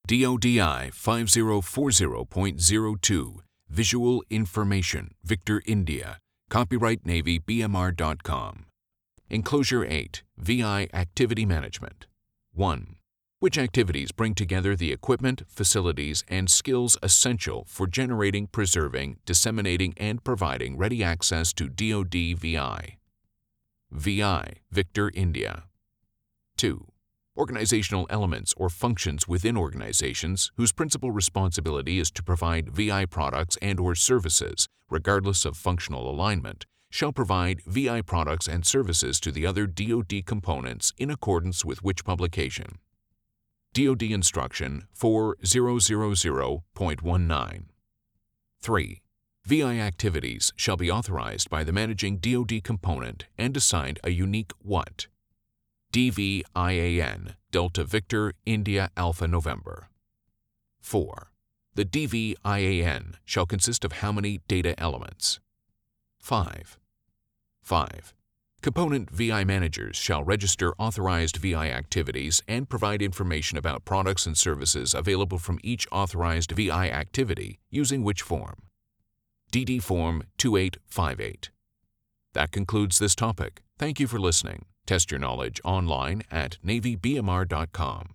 DODI 5040.02 Visual Information, Victor India. Copyright Navy BMR.com. Enclosure 8, VI Activity Management. 1. Which activities bring together the equipment, facilities, and skills essential for generating, preserving, disseminating, and providing ready access to DoD VI? VI, Victor India. 2. Organizational elements or functions within organizations whose principal responsibility is to provide VI products and/or services, regardless of functional alignment, shall provide VI products and services to the other DoD components in accordance with which publication? DoD Instruction 4000.19. 3. VI activities shall be authorized by the managing DoD component and assigned a unique what? DVIAN, Delta Victor, India Alpha November. 4. The DVIAN shall consist of how many data elements? 5. 5. Component VI managers shall register authorized VI activities and provide information about products and services available from each authorized VI activity using which form? DD Form 2858. That concludes this topic. Thank you for listening. Test your knowledge online at NavyBMR.com.